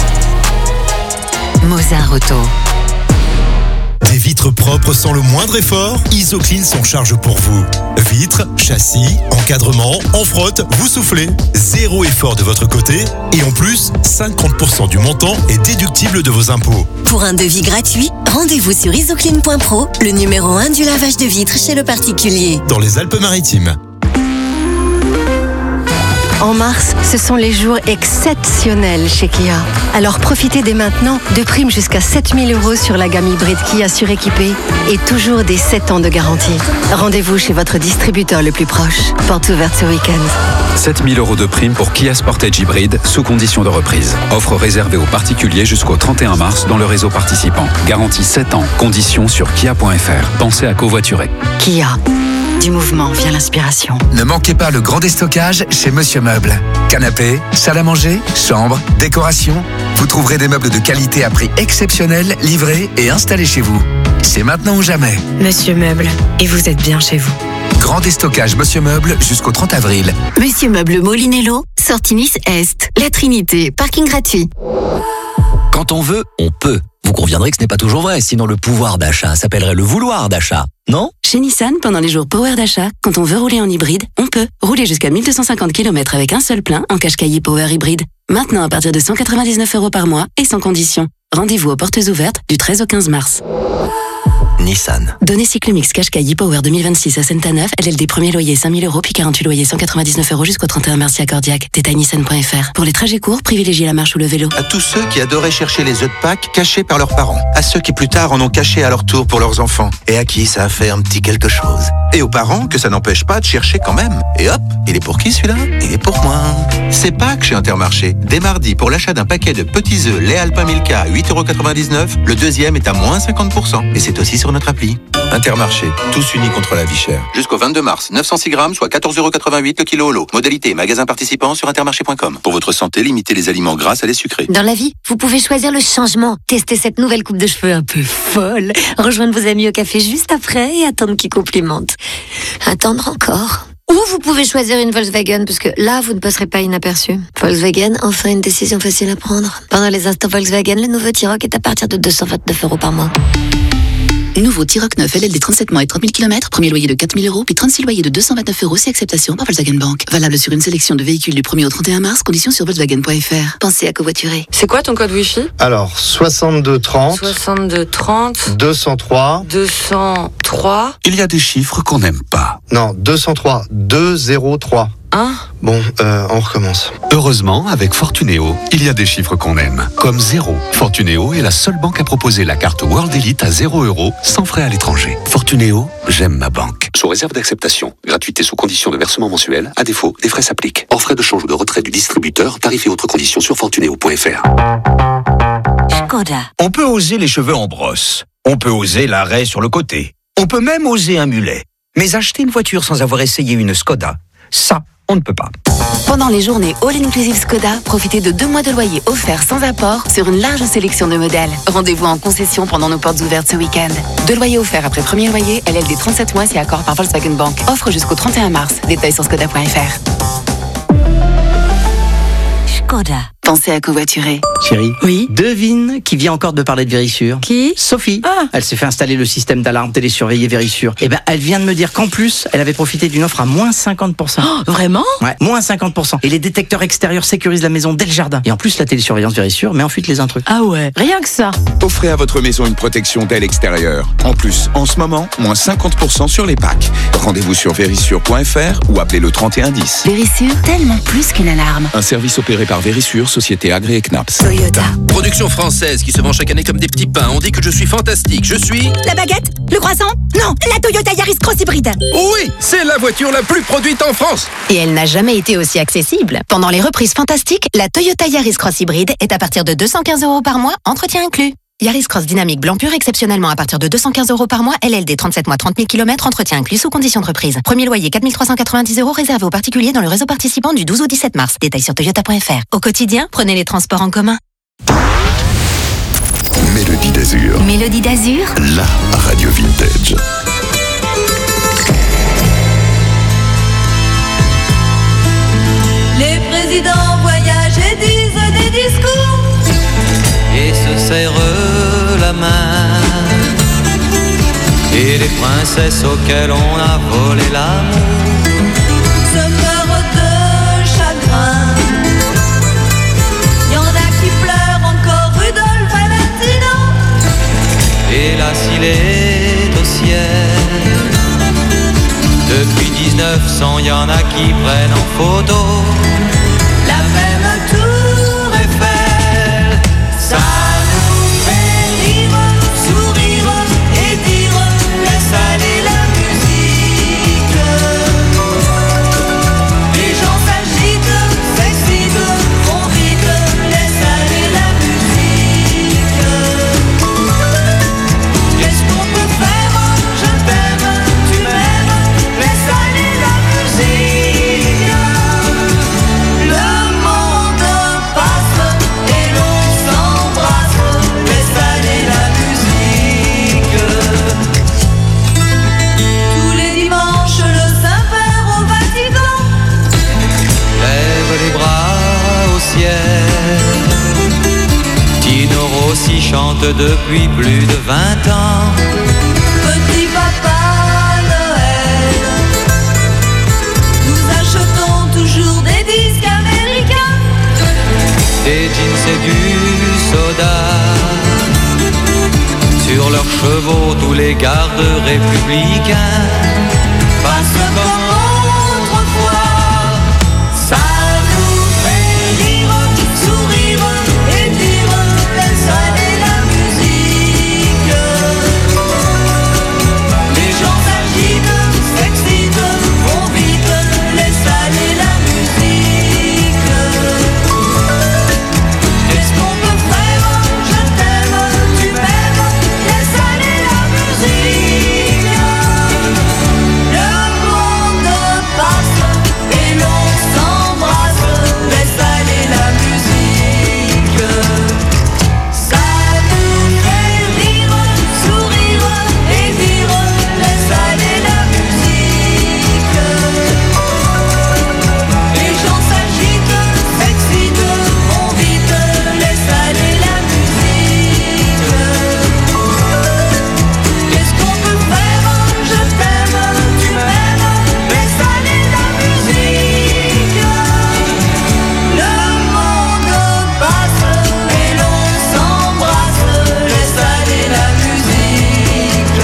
Mozart Auto. Des vitres propres sans le moindre effort, Isoclean s'en charge pour vous. Vitres, châssis, encadrement, on frotte, vous soufflez. Zéro effort de votre côté et en plus, cinquante pour cent du montant est déductible de vos impôts. Pour un devis gratuit, rendez-vous sur isoclean point pro, le numéro un du lavage de vitres chez le particulier. Dans les Alpes-Maritimes. En mars, ce sont les jours exceptionnels chez Kia. Alors profitez dès maintenant de primes jusqu'à sept mille euros sur la gamme hybride Kia suréquipée et toujours des sept ans de garantie. Rendez-vous chez votre distributeur le plus proche. Porte ouverte ce week-end. sept mille euros de primes pour Kia Sportage hybride sous condition de reprise. Offre réservée aux particuliers jusqu'au trente et un mars dans le réseau participant. Garantie sept ans. Conditions sur kia point f r. Pensez à covoiturer. Kia. Du mouvement vient l'inspiration. Ne manquez pas le grand déstockage chez Monsieur Meuble. Canapé, salle à manger, chambre, décoration. Vous trouverez des meubles de qualité à prix exceptionnel, livrés et installés chez vous. C'est maintenant ou jamais. Monsieur Meuble, et vous êtes bien chez vous. Grand déstockage Monsieur Meuble jusqu'au trente avril. Monsieur Meuble Molinello, sortie Nice Est. La Trinité, parking gratuit. Quand on veut, on peut. Vous conviendrez que ce n'est pas toujours vrai, sinon le pouvoir d'achat s'appellerait le vouloir d'achat, non ? Chez Nissan, pendant les jours Power d'achat, quand on veut rouler en hybride, on peut. Rouler jusqu'à mille deux cent cinquante kilomètres avec un seul plein en Qashqai Power hybride. Maintenant à partir de cent quatre-vingt-dix-neuf euros par mois et sans condition. Rendez-vous aux portes ouvertes du treize au quinze mars. Nissan. Données Cyclomix Qashqai Power deux mille vingt-six à Saint-Neuf, L L D premier loyer cinq mille euros puis quarante-huit loyers cent quatre-vingt-dix-neuf euros jusqu'au trente et un mars si accordiaque. Détail nissan point f r. Pour les trajets courts, privilégiez la marche ou le vélo. À tous ceux qui adoraient chercher les œufs de Pâques cachés par leurs parents. À ceux qui plus tard en ont caché à leur tour pour leurs enfants. Et à qui ça a fait un petit quelque chose. Et aux parents que ça n'empêche pas de chercher quand même. Et hop, il est pour qui celui-là? Il est pour moi. C'est Pâques chez Intermarché. Dès mardi, pour l'achat d'un paquet de petits œufs lait Alpin Milka à huit euros quatre-vingt-dix-neuf, le deuxième est à moins cinquante pour cent. Et c'est aussi sur notre appli. Intermarché, tous unis contre la vie chère. Jusqu'au vingt-deux mars, neuf cent six grammes, soit quatorze euros quatre-vingt-huit le kilo au lot. Modalité, magasin participant sur intermarché point com. Pour votre santé, limitez les aliments gras à les sucrés. Dans la vie, vous pouvez choisir le changement. Tester cette nouvelle coupe de cheveux un peu folle. Rejoindre vos amis au café juste après et attendre qu'ils complimentent. Attendre encore. Ou vous pouvez choisir une Volkswagen, parce que là, vous ne passerez pas inaperçu. Volkswagen, enfin une décision facile à prendre. Pendant les instants Volkswagen, le nouveau T-Roc est à partir de deux cent vingt-neuf euros par mois. Nouveau T-Roc neuf L L D trente-sept mois et trente mille kilomètres, premier loyer de quatre mille euros, puis trente-six loyers de deux cent vingt-neuf euros, c'est acceptation par Volkswagen Bank. Valable sur une sélection de véhicules du premier au trente et un mars, conditions sur volkswagen point f r. Pensez à covoiturer. C'est quoi ton code Wi-Fi? Alors, soixante-deux trente. soixante-deux trente. deux cent trois. deux cent trois. Il y a des chiffres qu'on n'aime pas. Non, deux cent trois. deux zéro trois. Hein? Bon, euh, on recommence. Heureusement, avec Fortunéo, il y a des chiffres qu'on aime, comme zéro. Fortunéo est la seule banque à proposer la carte World Elite à zéro euros, sans frais à l'étranger. Fortunéo, j'aime ma banque. Sous réserve d'acceptation. Gratuité sous condition de versement mensuel. À défaut, des frais s'appliquent. Hors frais de change ou de retrait du distributeur, tarif et autres conditions sur fortunéo point f r. Skoda. On peut oser les cheveux en brosse. On peut oser l'arrêt sur le côté. On peut même oser un mulet. Mais acheter une voiture sans avoir essayé une Skoda, ça, on ne peut pas. Pendant les journées All Inclusive Skoda, profitez de deux mois de loyer offerts sans apport sur une large sélection de modèles. Rendez-vous en concession pendant nos portes ouvertes ce week-end. Deux loyers offerts après premier loyer, L L D trente-sept mois si accord par Volkswagen Bank. Offre jusqu'au trente et un mars. Détails sur skoda point f r. Skoda. Pensez à covoiturer. Chérie. Oui. Devine qui vient encore de parler de Vérissure. Qui? Sophie. Ah. Elle s'est fait installer le système d'alarme télésurveillé Vérissure. Et ben, elle vient de me dire qu'en plus, elle avait profité d'une offre à moins cinquante pour cent. Oh, vraiment? Ouais, moins cinquante pour cent. Et les détecteurs extérieurs sécurisent la maison dès le jardin. Et en plus, la télésurveillance Vérissure met en fuite les intrus. Ah ouais, rien que ça. Offrez à votre maison une protection dès l'extérieur. En plus, en ce moment, moins cinquante pour cent sur les packs. Rendez-vous sur vérissure point f r ou appelez le trente et un dix. Vérissure, tellement plus qu'une alarme. Un service opéré par Vérissure, société agréée C N A P S. Toyota. Production française qui se vend chaque année comme des petits pains. On dit que je suis fantastique. Je suis... La baguette? Le croissant? Non, la Toyota Yaris Cross Hybride. Oui, c'est la voiture la plus produite en France. Et elle n'a jamais été aussi accessible. Pendant les reprises fantastiques, la Toyota Yaris Cross Hybride est à partir de deux cent quinze euros par mois, entretien inclus. Yaris Cross dynamique blanc pur exceptionnellement à partir de deux cent quinze euros par mois, L L D trente-sept mois, trente mille kilomètres, entretien inclus sous condition de reprise. Premier loyer quatre mille trois cent quatre-vingt-dix euros réservé aux particuliers dans le réseau participant du douze au dix-sept mars. Détails sur toyota point f r. Au quotidien, prenez les transports en commun. Mélodie d'Azur. Mélodie d'Azur. La radio vintage. Les présidents voyagent et disent des discours et se serrent la main. Et les princesses auxquelles on a volé l'amour se meurent de chagrin. Y en a qui pleurent encore Rudolph Valentino. Et là s'il est au ciel, depuis dix-neuf cents, y en a qui prennent en photo la même tour Eiffel. Ça nous fait rire, sourire et dire laisse aller la musique. Les gens s'agitent, s'excitent, font vite, laisse aller la musique. Qu'est-ce qu'on peut faire? Je t'aime, tu m'aimes, laisse aller la musique. Le monde passe et l'on s'embrasse, laisse aller la musique. Tous les dimanches, le Saint-Père au Vatican lève les bras au ciel. Tino Rossi chante depuis plus de vingt ans. Petit Papa Noël, nous achetons toujours des disques américains. Des jeans et du soda. Sur leurs chevaux tous les gardes républicains passent comme autrefois. Ça nous fait rire, sourire et dire laisse aller la musique. Les gens s'agitent, s'excitent, vont vite, laisse aller la musique. Qu'est-ce qu'on peut faire? Je t'aime, tu m'aimes, laisse aller la musique. Le monde passe et l'on s'embrasse, laisse aller la musique. Ça nous fait rire, sourire et dire laisse aller la musique. Les gens s'agitent, s'excitent, vont vite, laisse aller la musique. Qu'est-ce qu'on peut faire? Je t'aime, tu m'aimes, laisse aller la musique. Le monde passe et l'on s'embrasse, laisse aller la musique.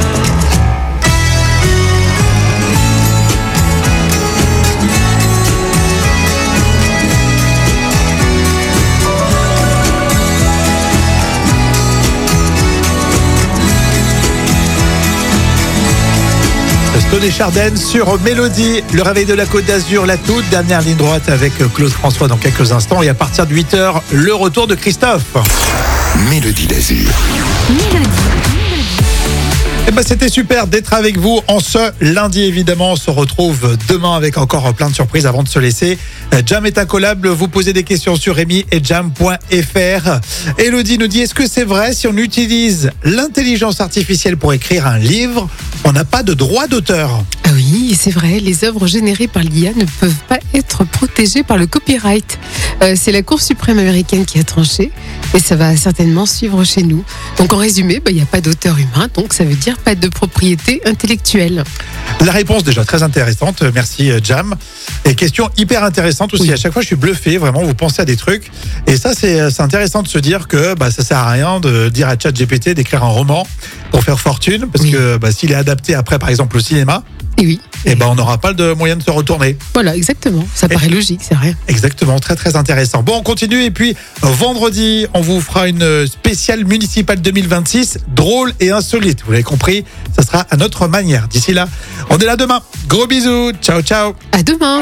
Stone Chardin sur Mélodie, le réveil de la Côte d'Azur, la toute dernière ligne droite avec Claude François dans quelques instants. Et à partir de huit heures, le retour de Christophe. Mélodie d'Azur. Mélodie. Eh ben, c'était super d'être avec vous en ce lundi, évidemment. On se retrouve demain avec encore plein de surprises avant de se laisser. Jam est incollable. Vous posez des questions sur rémi et jam point f r. Elodie nous dit, est-ce que c'est vrai, si on utilise l'intelligence artificielle pour écrire un livre, on n'a pas de droit d'auteur? Ah oui, c'est vrai, les œuvres générées par l'I A ne peuvent pas être protégées par le copyright. Euh, c'est la Cour suprême américaine qui a tranché et ça va certainement suivre chez nous. Donc en résumé, il n'y a pas d'auteur humain, donc ça veut dire pas de propriété intellectuelle. La réponse déjà très intéressante, merci Jam. Et question hyper intéressante aussi, oui. À chaque fois je suis bluffé, vraiment vous pensez à des trucs. Et ça c'est, c'est intéressant de se dire que bah, ça sert à rien de dire à ChatGPT d'écrire un roman pour faire fortune, parce oui. que bah, s'il est adapté après par exemple au cinéma, et oui. Et ben on n'aura pas de moyen de se retourner. Voilà, exactement. Ça et paraît logique, c'est rien. Exactement, très très intéressant. Bon, on continue et puis vendredi, on vous fera une spéciale municipale deux mille vingt-six, drôle et insolite. Vous l'avez compris, ça sera à notre manière. D'ici là, on est là demain. Gros bisous, ciao ciao. À demain.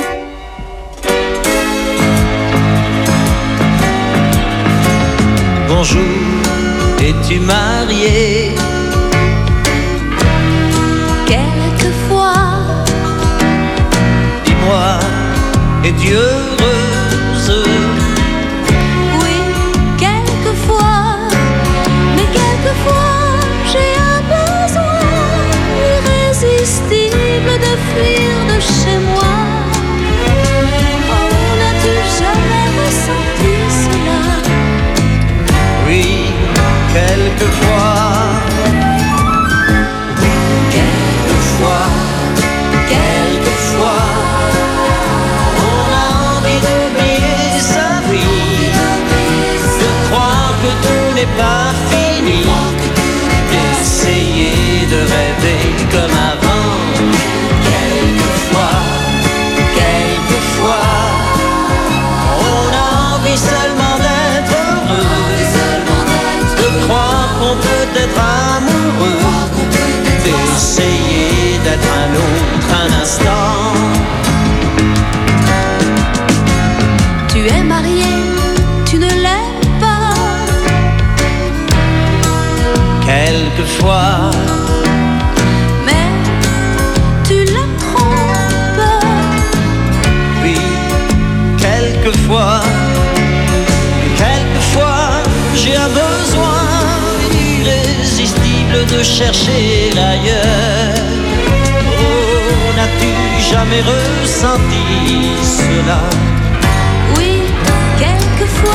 Bonjour, es-tu marié? Dis-moi, es-tu heureuse? Oui, quelquefois, mais quelquefois j'ai un besoin irrésistible de fuir de chez moi. Oh, n'as-tu jamais ressenti cela? Oui, quelquefois. Pas fini d'essayer de rêver comme avant. Quelquefois, quelquefois, on a envie seulement d'être heureux, de croire qu'on peut être amoureux, d'essayer d'être un autre un instant. Tu es marié, tu ne l'aimes quelquefois, mais tu la trompes. Oui, quelquefois, quelquefois, j'ai un besoin irrésistible de chercher l'ailleurs. Oh, n'as-tu jamais ressenti cela? Oui, quelquefois.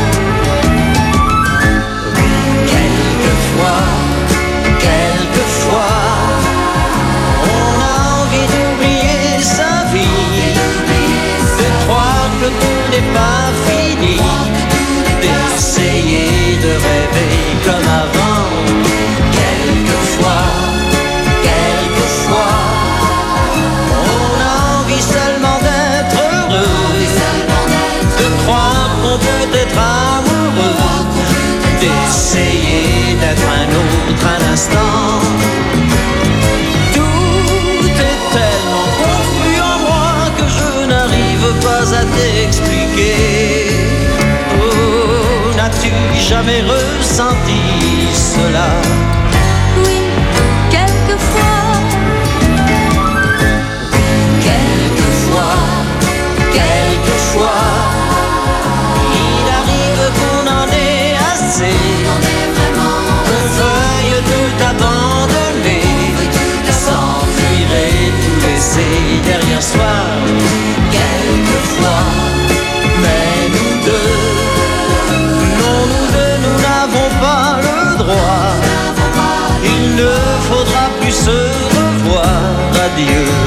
Quelquefois, on a envie d'oublier sa vie, de croire que tout n'est pas fini, d'essayer de rêver comme avant. Quelquefois, quelquefois, on a envie seulement d'être heureux, de croire qu'on peut être amoureux, d'essayer d'être un autre un instant. Tout est tellement confus en moi que je n'arrive pas à t'expliquer. Oh, n'as-tu jamais ressenti cela?